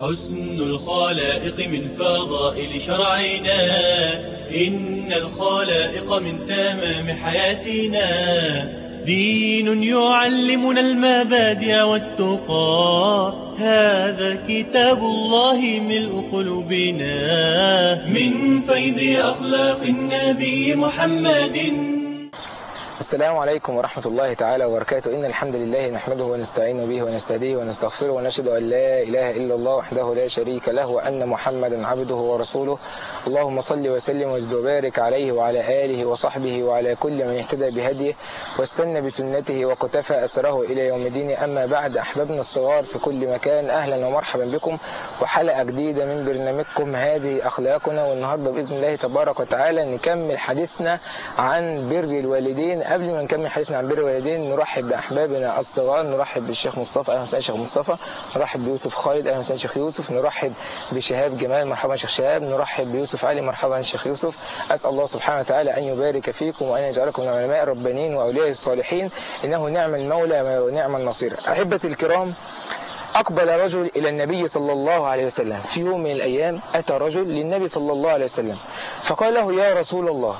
حسن الخلائق من فضائل شرعنا، إن الخلائق من تمام حياتنا. دين يعلمنا المبادئ والتقى، هذا كتاب الله ملء قلوبنا من فيض أخلاق النبي محمد. السلام عليكم ورحمة الله تعالى وبركاته. إن الحمد لله نحمده ونستعين به ونستهديه ونستغفره ونشهد أن لا إله إلا الله وحده لا شريك له وأن محمدا عبده ورسوله. اللهم صل وسلم وزد وبارك عليه وعلى آله وصحبه وعلى كل من اهتدى بهديه واستنى بسنته وقتفى أثره إلى يوم الدين. أما بعد، أحبابنا الصغار في كل مكان، أهلا ومرحبا بكم وحلقة جديدة من برنامجكم هذه أخلاقنا. والنهاردة بإذن الله تبارك وتعالى نكمل حديثنا عن بر الوالدين. قبل ما نكمل حديثنا عن بر الوالدين نرحب بأحبابنا الصغار، نرحب بالشيخ مصطفى، أهلا وسهلا شيخ مصطفى، نرحب بيوسف خالد، أهلا وسهلا شيخ يوسف، نرحب بشهاب جمال، مرحبا شيخ شهاب، نرحب بيوسف علي، مرحبا شيخ يوسف. أسأل الله سبحانه وتعالى أن يبارك فيكم وأن يجعلكم من العلماء الربانيين وأولياء الصالحين، إنه نعم المولى ونعم النصير. أحبتي الكرام، أقبل رجل إلى النبي صلى الله عليه وسلم. في يوم من الأيام أتى رجل للنبي صلى الله عليه وسلم فقال له: يا رسول الله،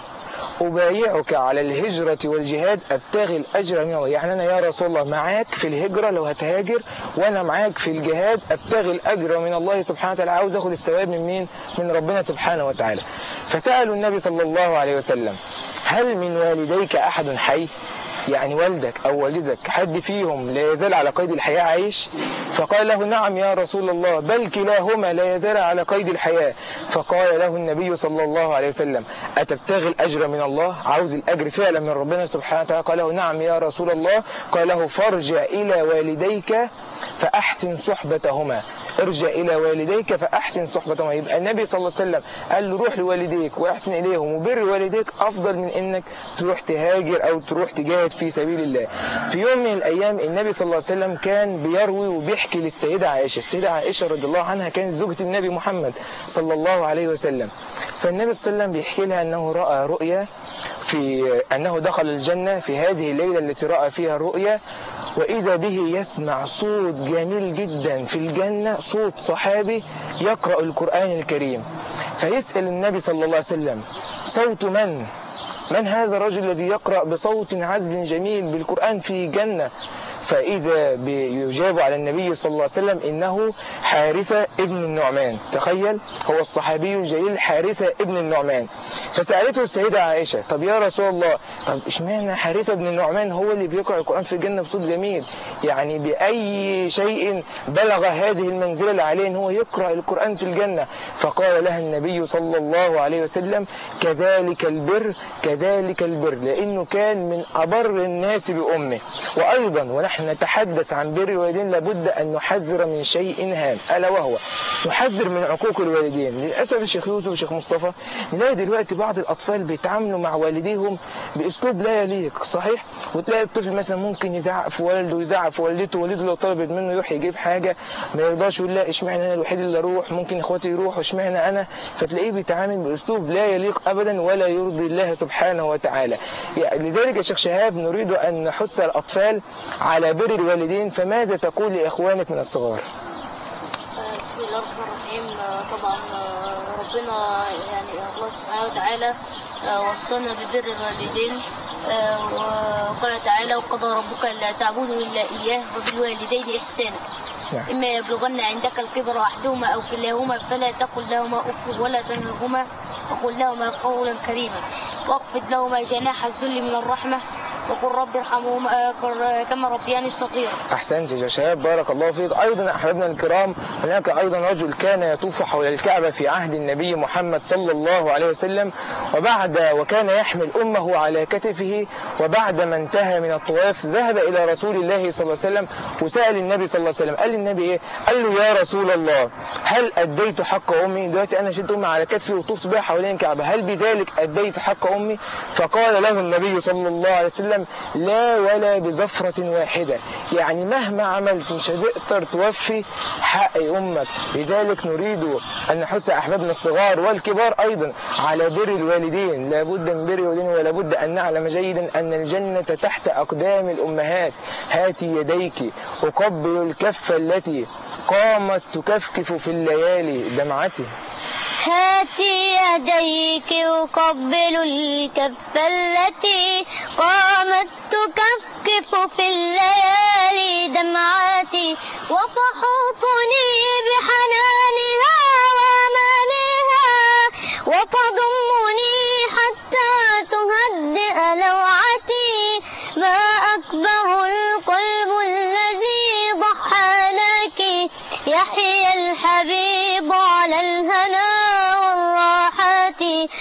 أبايعك على الهجرة والجهاد أبتغي الأجر من الله. يعني أنا يا رسول الله معاك في الهجرة لو هتهاجر، وأنا معاك في الجهاد أبتغي الأجر من الله سبحانه وتعالى، عاوز أخذ الثواب من مين؟ من ربنا سبحانه وتعالى. فسألوا النبي صلى الله عليه وسلم: هل من والديك أحد حي؟ يعني والدك أو والدك حد فيهم لا يزال على قيد الحياة عايش؟ فقال له: نعم يا رسول الله، بل كلاهما لا يزال على قيد الحياة. فقال له النبي صلى الله عليه وسلم: أتبتغي الأجر من الله؟ عاوز الأجر فعلا من ربنا سبحانه وتعالى؟ قال له: نعم يا رسول الله. قال له: فارجع إلى والديك فأحسن صحبتهما. ارجع إلى والديك فأحسن صحبتهما. يبقى النبي صلى الله عليه وسلم قال له: روح لوالديك وأحسن إليهم، وبر والديك أفضل من إنك تروح تهاجر أو تروح تجاهد في سبيل الله. في يوم من الأيام النبي صلى الله عليه وسلم كان بيروي وبيحكي للسيدة عائشة. السيدة عائشة رضي الله عنها كانت زوجة النبي محمد صلى الله عليه وسلم. فالنبي صلى الله عليه وسلم بيحكي لها أنه رأى رؤيا في أنه دخل الجنة في هذه الليلة التي رأى فيها الرؤيا، وإذا به يسمع صوت جميل جدا في الجنة، صوت صحابي يقرأ القرآن الكريم. فيسأل النبي صلى الله عليه وسلم: صوت من؟ من هذا الرجل الذي يقرأ بصوت عذب جميل بالقرآن في جنة؟ فإذا بيجاب على النبي صلى الله عليه وسلم: إنه حارثة ابن النعمان. تخيل، هو الصحابي الجليل حارثة ابن النعمان. فسألته السيدة عائشة: طب يا رسول الله، طب اشمعنى حارثة ابن النعمان هو اللي بيقرأ القرآن في الجنة بصوت جميل؟ يعني بأي شيء بلغ هذه المنزلة اللي عليه ان هو يقرأ القرآن في الجنة؟ فقال لها النبي صلى الله عليه وسلم: كذلك البر، كذلك البر، لأنه كان من أبر الناس بأمه. وأيضا ونحن نتحدث عن بر الوالدين لابد أن نحذر من شيء هام، ألا وهو نحذر من عقوق الوالدين. للأسف الشيخ يوسف والشيخ مصطفى نلاقي دلوقتي بعض الأطفال بيتعاملوا مع والديهم بأسلوب لا يليق، صحيح؟ وتلاقي الطفل مثلا ممكن يزعق في والده ويزعق في والدته، والدته لو طلبت منه يروح يجيب حاجة ما يرضاش، يقول لا اشمعنى أنا الوحيد اللي أروح، ممكن إخواتي يروحوا، اشمعنى أنا؟ فتلاقيه بيتعامل بأسلوب لا يليق أبدا ولا يرضي الله سبحانه وتعالى. يعني لذلك يا شيخ شهاب نريد أن نحث الأطفال على بر الوالدين. فماذا تقول لإخوانك من الصغار؟ بسم الله الرحمن الرحيم. طبعا ربنا يعني الله سبحانه وتعالى وصلنا ببر الوالدين، وقال تعالى: وقضى ربك ألا تعبدوا إلا إياه وبالوالدين إحسانا. إما يبلغن عندك الكبر أحدهما أو كلاهما فلا تقل لهما أف ولا تنهرهما وقل لهما قولا كريما واخفض لهما جناح الذل من الرحمة وقل رب ارحمهما كما ربياني صغيرا. أحسنت يا شباب، بارك الله فيك. أيضا أحبابنا الكرام، هناك أيضا رجل كان يطوف حول الكعبة في عهد النبي محمد صلى الله عليه وسلم، وكان يحمل أمه على كتفه، وبعد ما انتهى من الطواف ذهب إلى رسول الله صلى الله عليه وسلم وسأل النبي صلى الله عليه وسلم. قال للنبي إيه؟ قال له: يا رسول الله، هل أديت حق أمي؟ دلوقتي أنا شلت أمي على كتفي وطفت بها حوالين الكعبة، هل بذلك أديت حق أمي؟ فقال له النبي صلى الله عليه وسلم: وسلم: لا ولا بزفرة واحدة، يعني مهما عملت مش هتقدر توفي حق أمك. لذلك نريد أن نحث أحبابنا الصغار والكبار أيضا على بر الوالدين. لابد من بر الوالدين، ولابد أن نعلم جيدا أن الجنة تحت أقدام الأمهات. هاتي يديك أقبل الكف التي قامت تكفكف في الليالي دمعتي. هاتي يديك أقبل الكف التي قامت تكفكف في الليالي دمعاتي، وتحوطني بحنانها وأمانها، وتضمني حتى تهدئ لوعتي. ما أكبر القلب الذي ضحى لك، يحيى الحبيب على الهنا والراحات.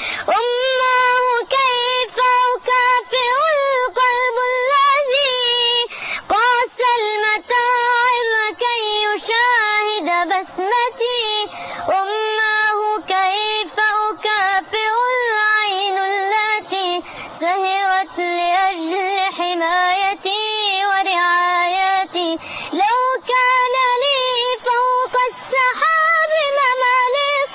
أماه كيف أكافئ القلب الذي قاس المتاعب كي يشاهد بسمتي. أماه كيف أكافئ العين التي سهرت لأجل حمايتي ورعايتي. لو كان لي فوق السحاب ممالك،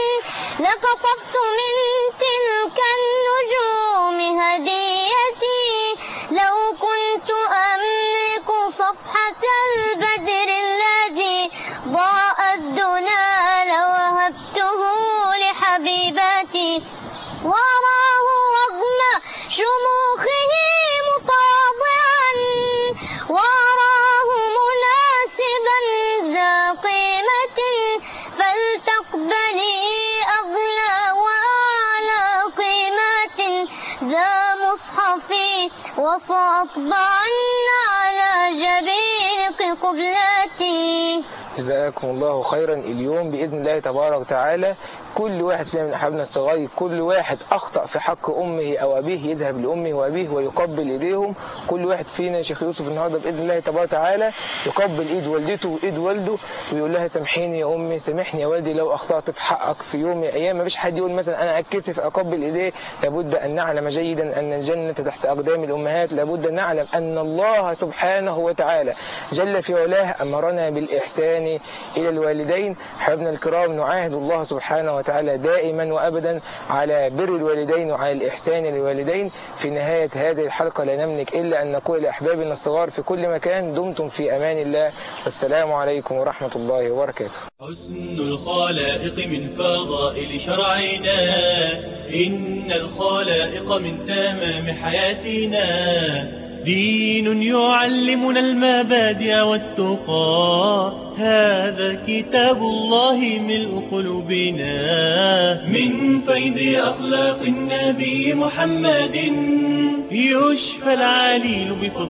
لقطفت من تلك النجوم هديتي. لو كنت أملك صفحة البدر الذي ضاء الدنا لوهبته لحبيباتي. وراه رغم شموخه متواضعا، وأراه مناسبا ذا قيمة، فلتقبلي أغلى وأعلى قيمات. ذا مصحفي وسأطبعن على جبينك قبلاتي. جزاكم الله خيرا. اليوم بإذن الله تبارك وتعالى كل واحد فينا من أحبابنا الصغير، كل واحد أخطأ في حق أمه أو أبيه يذهب لأمه وأبيه ويقبل إيديهم. كل واحد فينا يا شيخ يوسف النهارده بإذن الله تبارك وتعالى يقبل إيد والدته وإيد والده ويقول لها: سامحيني يا أمي، سامحني يا والدي لو أخطأت في حقك في يوم من الأيام. ما فيش حد يقول مثلا أنا أتكسف أقبل إيديه. لابد أن نعلم جيدا أن الجنة تحت أقدام الأمهات. لابد أن نعلم أن الله سبحانه وتعالى جل في علاه أمرنا بالإحسان إلى الوالدين. حبايبنا الكرام، نعاهد الله سبحانه وتعالى دائما وأبدا على بر الوالدين وعلى الإحسان للوالدين. في نهاية هذه الحلقة لا نملك إلا أن نقول لأحبابنا الصغار في كل مكان: دمتم في أمان الله، والسلام عليكم ورحمة الله وبركاته. حسن الخلائق من فضائل شرعنا، إن الخلائق من تمام حياتنا. دين يعلمنا المبادئ والتقى، هذا كتاب الله ملء قلوبنا. من فيض أخلاق النبي محمد يشفى العليل بفضل